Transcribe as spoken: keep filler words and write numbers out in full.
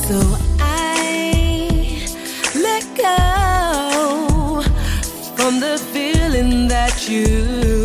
So I let go from the feeling that you